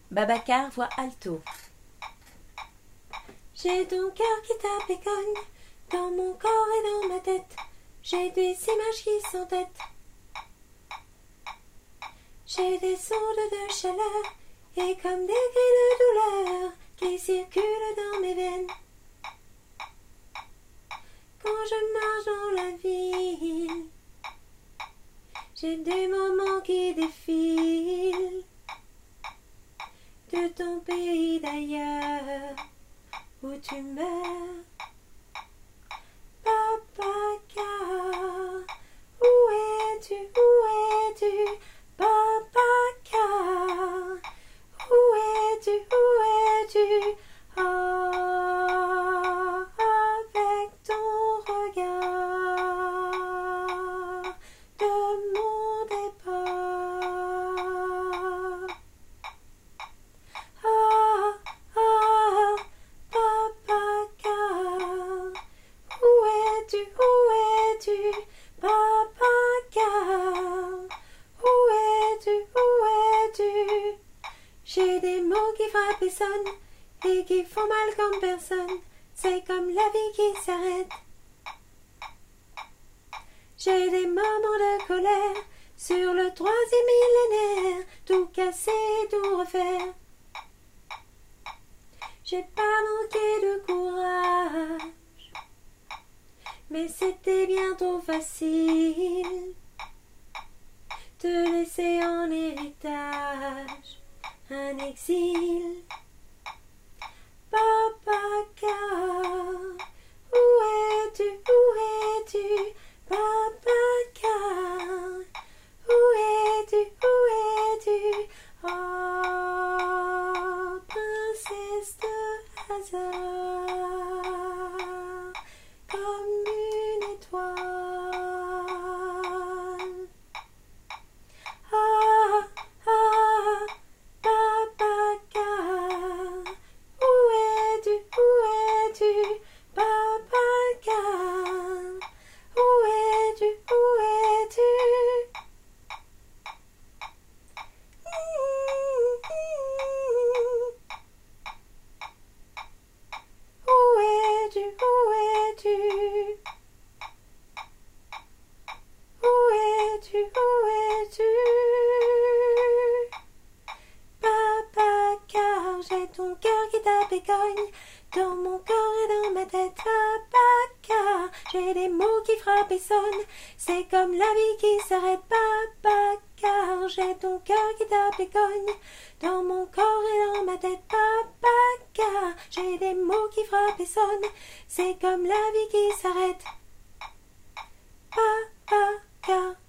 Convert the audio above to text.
Babacar, voix alto. J'ai ton cœur qui tape et cogne dans mon corps et dans ma tête. J'ai des images qui s'entêtent. J'ai des ondes de chaleur et comme des cris de douleur qui circulent dans mes veines. Quand je marche dans la ville, j'ai des moments qui défilent de ton pays d'ailleurs où tu meurs. Babacar, où es-tu, où es-tu, Babacar, où es-tu, oh, avec ton regard de mon départ. Babacar, où es-tu, Babacar, où es-tu? J'ai des mots qui frappent et sonnent et qui font mal comme personne. C'est comme la vie qui s'arrête. J'ai des moments de colère sur le 3e millénaire, tout casser, tout refaire. J'ai pas manqué de courage, mais c'était bien trop facile de laisser en héritage un exil. Babacar, où es-tu, Babacar, où es-tu, oh, princesse de hasard, comme une étoile. Babacar, où es-tu, Babacar, où es-tu? Où es-tu? Babacar, j'ai ton cœur qui tape et cogne dans mon corps et dans ma tête. Babacar, j'ai des mots qui frappent et sonnent, c'est comme la vie qui s'arrête. Babacar, j'ai ton cœur qui tape et cogne dans mon corps et dans ma tête. Babacar, j'ai des mots qui frappent et sonnent, c'est comme la vie qui s'arrête. Babacar.